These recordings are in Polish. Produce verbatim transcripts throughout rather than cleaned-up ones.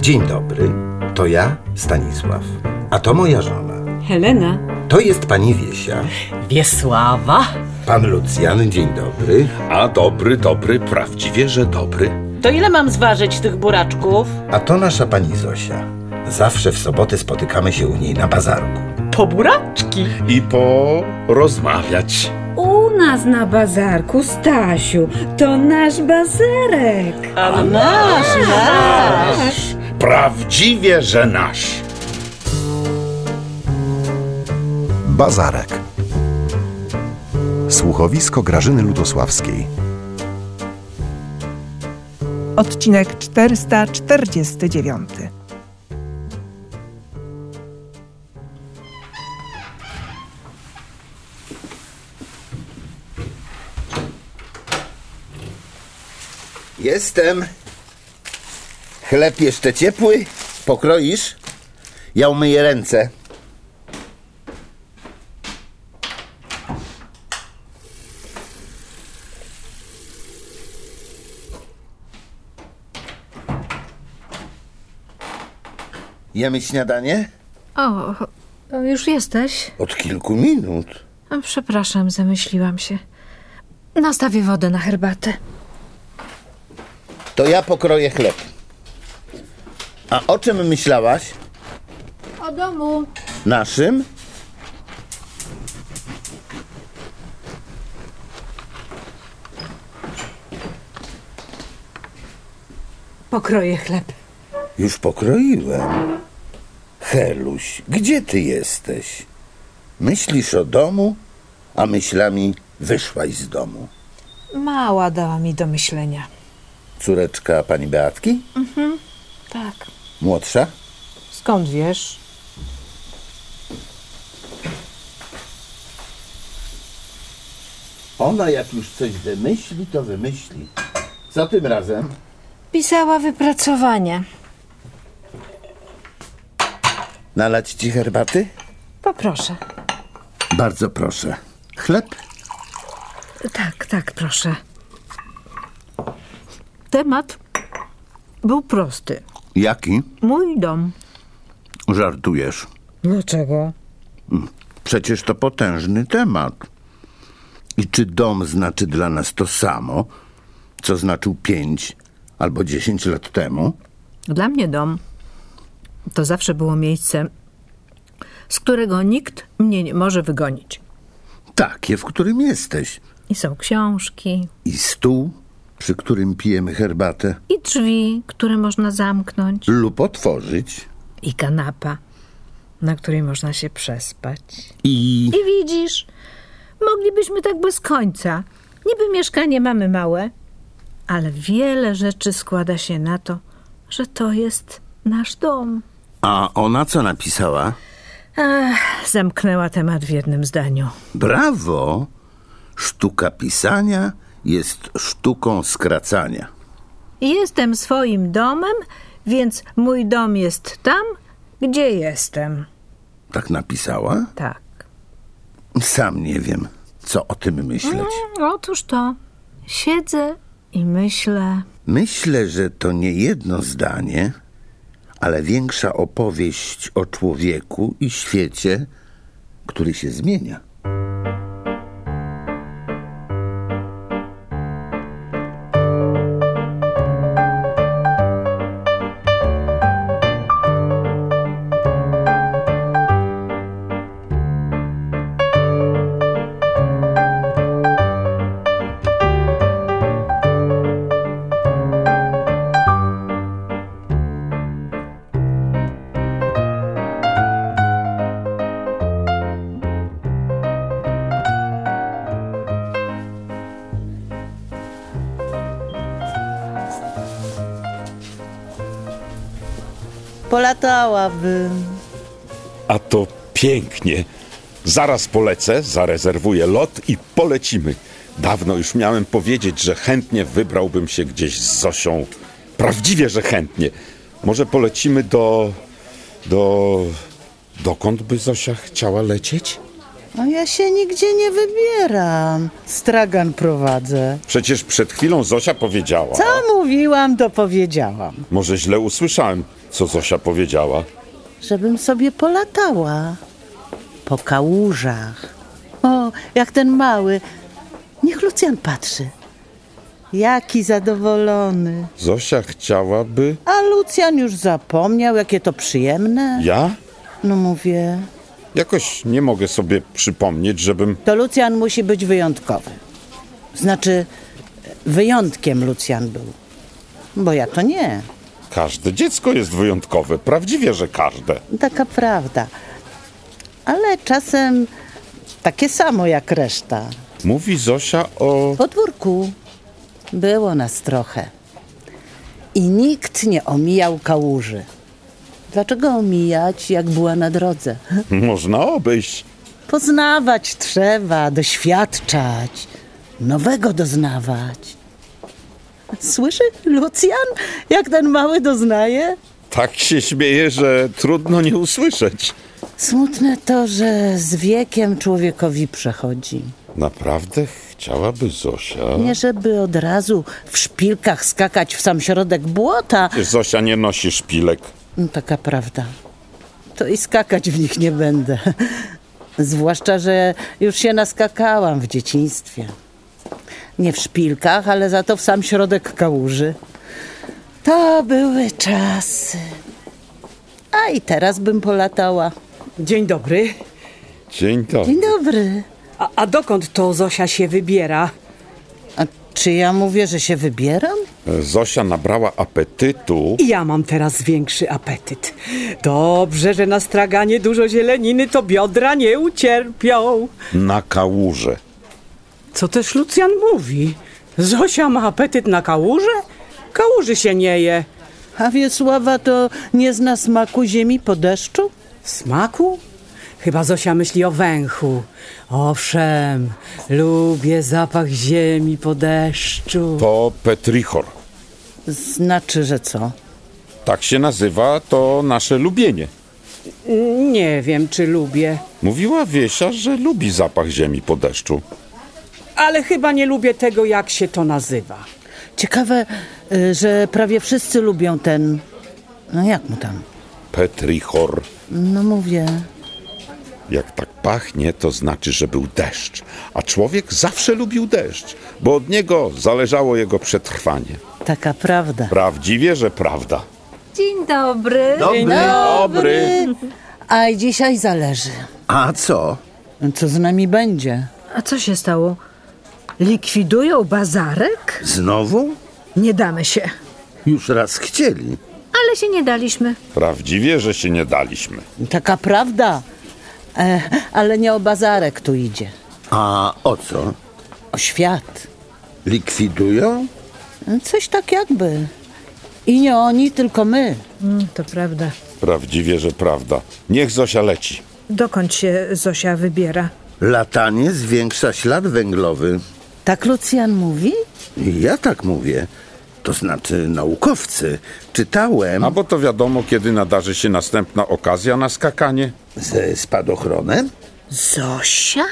Dzień dobry, to ja, Stanisław, a to moja żona. Helena. To jest pani Wiesia. Wiesława. Pan Lucjan, dzień dobry. A dobry, dobry, prawdziwie, że dobry. To ile mam zważyć tych buraczków? A to nasza pani Zosia. Zawsze w soboty spotykamy się u niej na bazarku. Po buraczki. I porozmawiać. U nas na bazarku, Stasiu, to nasz bazarek. A nasz, nasz. Prawdziwie, że nasz. Bazarek. Słuchowisko Grażyny Ludosławskiej. Odcinek czterysta czterdziesty dziewiąty. Jestem. Chleb jeszcze ciepły? Pokroisz? Ja umyję ręce. Jemy śniadanie? O, o, już jesteś? Od kilku minut. O, przepraszam, zamyśliłam się. Nastawię wodę na herbatę. To ja pokroję chleb. A o czym myślałaś? O domu. Naszym? Pokroję chleb. Już pokroiłem. Heluś, gdzie ty jesteś? Myślisz o domu, a myślami wyszłaś z domu. Mała dała mi do myślenia. Córeczka pani Beatki? Mhm, tak. Młodsza? Skąd wiesz? Ona jak już coś wymyśli, to wymyśli. Co tym razem? Pisała wypracowanie. Nalać ci herbaty? Poproszę. Bardzo proszę. Chleb? Tak, tak, proszę. Temat był prosty. Jaki? Mój dom. Żartujesz. Dlaczego? Przecież to potężny temat. I czy dom znaczy dla nas to samo, co znaczył pięć albo dziesięć lat temu? Dla mnie dom to zawsze było miejsce, z którego nikt mnie nie może wygonić. Takie, w którym jesteś. I są książki. I stół, przy którym pijemy herbatę. I drzwi, które można zamknąć. Lub otworzyć. I kanapa, na której można się przespać. I... I widzisz, moglibyśmy tak bez końca. Niby mieszkanie mamy małe, ale wiele rzeczy składa się na to, że to jest nasz dom. A ona co napisała? Ach, zamknęła temat w jednym zdaniu. Brawo! Sztuka pisania jest sztuką skracania. Jestem swoim domem, więc mój dom jest tam, gdzie jestem. Tak napisała? Tak. Sam nie wiem, co o tym myśleć. Mm, otóż to. Siedzę i myślę. Myślę, że to nie jedno zdanie, ale większa opowieść o człowieku i świecie, który się zmienia. Polatałabym. A to pięknie. Zaraz polecę, zarezerwuję lot i polecimy. Dawno już miałem powiedzieć, że chętnie wybrałbym się gdzieś z Zosią. Prawdziwie, że chętnie. Może polecimy do... do... Dokąd by Zosia chciała lecieć? No ja się nigdzie nie wybieram. Stragan prowadzę. Przecież przed chwilą Zosia powiedziała. Co mówiłam, to powiedziałam. Może źle usłyszałem, co Zosia powiedziała. Żebym sobie polatała. Po kałużach. O, jak ten mały. Niech Lucjan patrzy. Jaki zadowolony. Zosia chciałaby... A Lucjan już zapomniał, jakie to przyjemne. Ja? No mówię, Jakoś nie mogę sobie przypomnieć, żebym... to Lucjan musi być wyjątkowy. Znaczy, wyjątkiem Lucjan był. Bo ja to nie. Każde dziecko jest wyjątkowe. Prawdziwie, że każde. Taka prawda. Ale czasem takie samo jak reszta. Mówi Zosia o... W podwórku było nas trochę. I nikt nie omijał kałuży. Dlaczego omijać, jak była na drodze? Można obejść. Poznawać trzeba, doświadczać, nowego doznawać. Słyszy Lucjan, jak ten mały doznaje? Tak się śmieje, że trudno nie usłyszeć. Smutne to, że z wiekiem człowiekowi przechodzi. Naprawdę chciałaby Zosia... Nie żeby od razu w szpilkach skakać w sam środek błota. Zosia nie nosi szpilek. No, taka prawda. To i skakać w nich nie będę. Zwłaszcza, że już się naskakałam w dzieciństwie. Nie w szpilkach, ale za to w sam środek kałuży. To były czasy. A i teraz bym polatała. Dzień dobry. Dzień dobry. Dzień dobry. A, a dokąd to Zosia się wybiera? A czy ja mówię, że się wybieram? Zosia nabrała apetytu. I ja mam teraz większy apetyt. Dobrze, że na straganie dużo zieleniny, to biodra nie ucierpią. Na kałuże. Co też Lucjan mówi? Zosia ma apetyt na kałuże? Kałuży się nie je. A Wiesława to nie zna smaku ziemi po deszczu? Smaku? Chyba Zosia myśli o węchu. Owszem, lubię zapach ziemi po deszczu. To petrichor. Znaczy, że co? Tak się nazywa to nasze lubienie. Nie wiem, czy lubię. Mówiła Wiesia, że lubi zapach ziemi po deszczu. Ale chyba nie lubię tego, jak się to nazywa. Ciekawe, y, że prawie wszyscy lubią ten... No jak mu tam? Petrichor. No mówię... Jak tak pachnie, to znaczy, że był deszcz. A człowiek zawsze lubił deszcz, bo od niego zależało jego przetrwanie. Taka prawda. Prawdziwie, że prawda. Dzień dobry. Dobry. Dobry. A i dzisiaj zależy. A co? Co z nami będzie? A co się stało? Likwidują bazarek? Znowu? Nie damy się. Już raz chcieli. Ale się nie daliśmy. Prawdziwie, że się nie daliśmy. Taka prawda. E, ale nie o bazarek tu idzie. A o co? O świat. Likwidują? Coś tak jakby. I nie oni, tylko my. Mm, to prawda. Prawdziwie, że prawda. Niech Zosia leci. Dokąd się Zosia wybiera? Latanie zwiększa ślad węglowy. Tak Lucjan mówi? I ja tak mówię. To znaczy naukowcy. Czytałem A bo to wiadomo, kiedy nadarzy się następna okazja na skakanie. ze spadochronem. Zosia?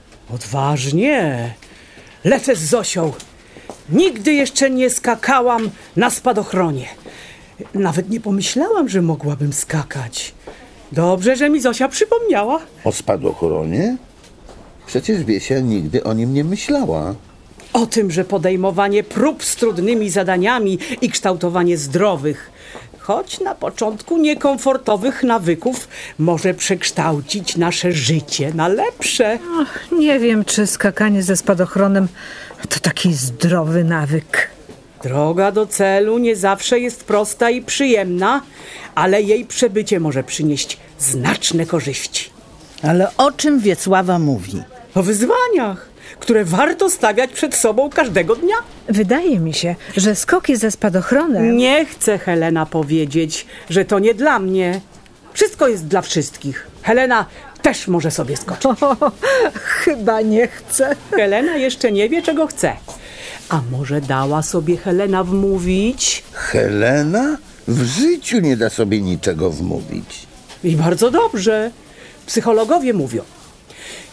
Odważnie. Lecę z Zosią. Nigdy jeszcze nie skakałam na spadochronie. Nawet nie pomyślałam, że mogłabym skakać. Dobrze, że mi Zosia przypomniała. O spadochronie? Przecież Wiesia nigdy o nim nie myślała. O tym, że podejmowanie prób z trudnymi zadaniami i kształtowanie zdrowych, choć na początku niekomfortowych nawyków, może przekształcić nasze życie na lepsze. Och, nie wiem, czy skakanie ze spadochronem to taki zdrowy nawyk. Droga do celu nie zawsze jest prosta i przyjemna, ale jej przebycie może przynieść znaczne korzyści. Ale o czym Wiesława mówi? O wyzwaniach, które warto stawiać przed sobą każdego dnia. Wydaje mi się, że skoki ze spadochronem... Nie chcę, Helena, powiedzieć, że to nie dla mnie. Wszystko jest dla wszystkich. Helena też może sobie skoczyć. O, chyba nie chcę. Helena jeszcze nie wie, czego chce. A może dała sobie Helena wmówić? Helena w życiu nie da sobie niczego wmówić. I bardzo dobrze. Psychologowie mówią,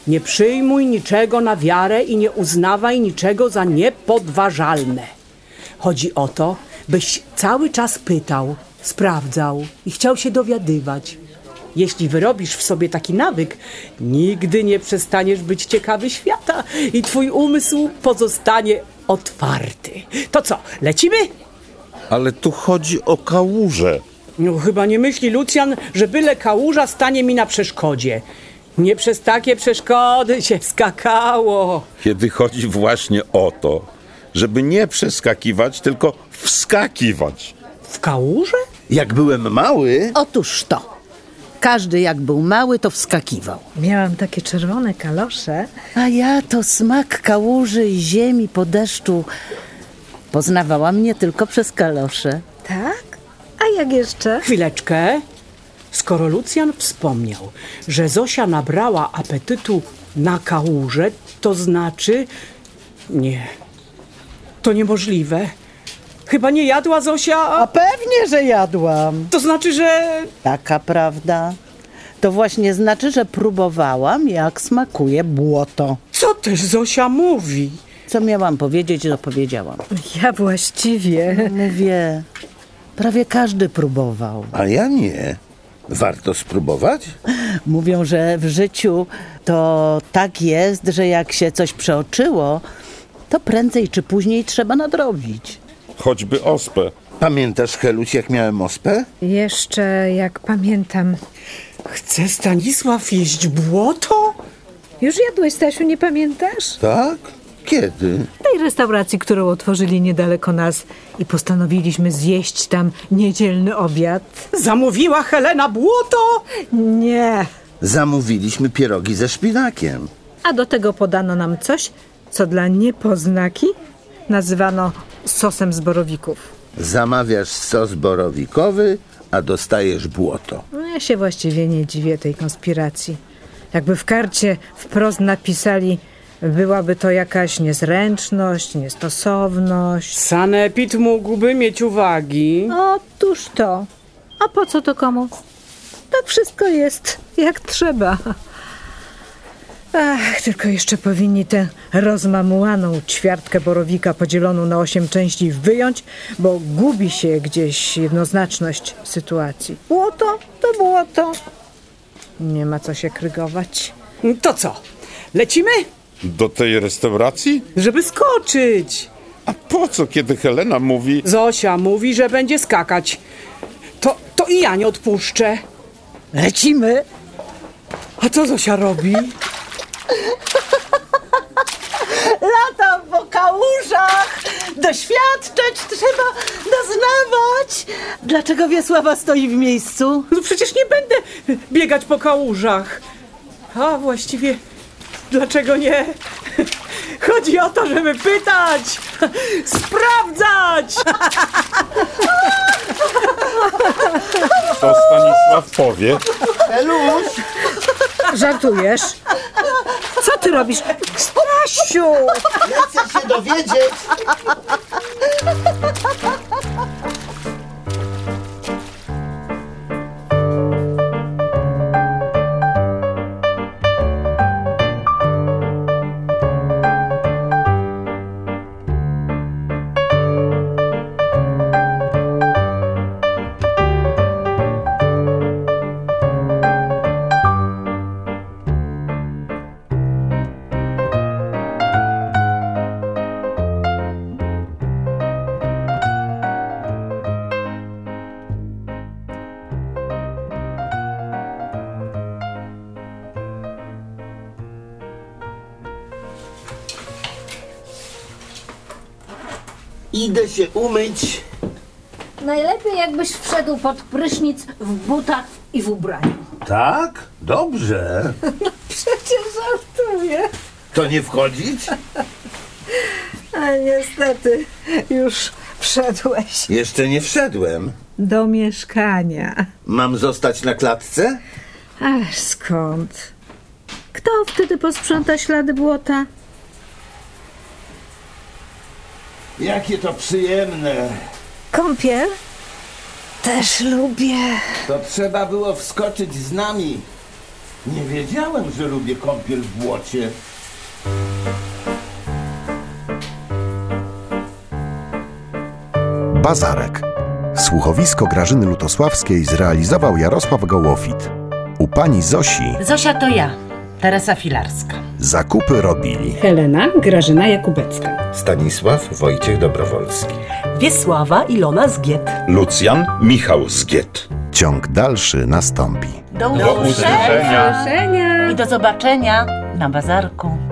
Nie przyjmuj niczego na wiarę i nie uznawaj niczego za niepodważalne. Chodzi o to, byś cały czas pytał, sprawdzał i chciał się dowiadywać. Jeśli wyrobisz w sobie taki nawyk, nigdy nie przestaniesz być ciekawy świata i twój umysł pozostanie otwarty. To co, lecimy? Ale tu chodzi o kałużę. No chyba nie myśli Lucjan, że byle kałuża stanie mi na przeszkodzie. Nie przez takie przeszkody się skakało. Kiedy chodzi właśnie o to, żeby nie przeskakiwać, tylko wskakiwać. W kałuże? Jak byłem mały, Otóż to. Każdy jak był mały, to wskakiwał. Miałam takie czerwone kalosze. A ja to smak kałuży i ziemi po deszczu poznawałam nie tylko przez kalosze. Tak? A jak jeszcze? Chwileczkę. Skoro Lucjan wspomniał, że Zosia nabrała apetytu na kałużę, to znaczy... Nie. To niemożliwe. Chyba nie jadła Zosia, A a... pewnie, że jadłam. To znaczy, że... Taka prawda. To właśnie znaczy, że próbowałam, jak smakuje błoto. Co też Zosia mówi? Co miałam powiedzieć, to powiedziałam. Ja właściwie... Mówię, prawie każdy próbował. a ja nie. Warto spróbować? Mówią, że w życiu to tak jest, że jak się coś przeoczyło, to prędzej czy później trzeba nadrobić. Choćby ospę. Pamiętasz, Heluś, jak miałem ospę? Jeszcze jak pamiętam. Chce Stanisław jeść błoto? Już jadłeś, Stasiu, nie pamiętasz? Tak? Kiedy? W tej restauracji, którą otworzyli niedaleko nas i postanowiliśmy zjeść tam niedzielny obiad. Zamówiła Helena błoto? Nie. Zamówiliśmy pierogi ze szpinakiem. A do tego podano nam coś, co dla niepoznaki nazywano sosem z borowików. Zamawiasz sos borowikowy, a dostajesz błoto. No ja się właściwie nie dziwię tej konspiracji. Jakby w karcie wprost napisali, byłaby to jakaś niezręczność, niestosowność. Sanepid mógłby mieć uwagi. Otóż to. A po co to komu? Tak wszystko jest jak trzeba. Ach, tylko jeszcze powinni tę rozmamułaną ćwiartkę borowika podzieloną na osiem części wyjąć, bo gubi się gdzieś jednoznaczność sytuacji. Błoto to błoto. Nie ma co się krygować. To co, lecimy? Do tej restauracji? Żeby skoczyć. A po co, kiedy Helena mówi... Zosia mówi, że będzie skakać. To, to i ja nie odpuszczę. Lecimy! A co Zosia robi? Latam po kałużach! Doświadczać trzeba, doznawać! Dlaczego Wiesława stoi w miejscu? No przecież nie będę biegać po kałużach. A właściwie, dlaczego nie? Chodzi o to, żeby pytać, sprawdzać! To Stanisław powie. Heluś! Żartujesz? Co ty robisz? Stasiu! Ja chcę się dowiedzieć! Idę się umyć. Najlepiej jakbyś wszedł pod prysznic w butach i w ubraniu. Tak? Dobrze. Przecież żartuję. To nie wchodzić? A niestety, już wszedłeś Jeszcze nie wszedłem. do mieszkania. Mam zostać na klatce? Ależ skąd? Kto wtedy posprząta ślady błota? Jakie to przyjemne. Kąpiel? Też lubię. To trzeba było wskoczyć z nami. Nie wiedziałem, że lubię kąpiel w błocie. Bazarek. Słuchowisko Grażyny Lutosławskiej zrealizował Jarosław Gołofit. U pani Zosi Zosia to ja, Teresa Filarska. zakupy robili Helena Grażyna Jakubecka. Stanisław Wojciech Dobrowolski. Wiesława Ilona Zgiet. Lucjan Michał Zgiet. Ciąg dalszy nastąpi. Do usłyszenia. Do zobaczenia. i do zobaczenia na bazarku.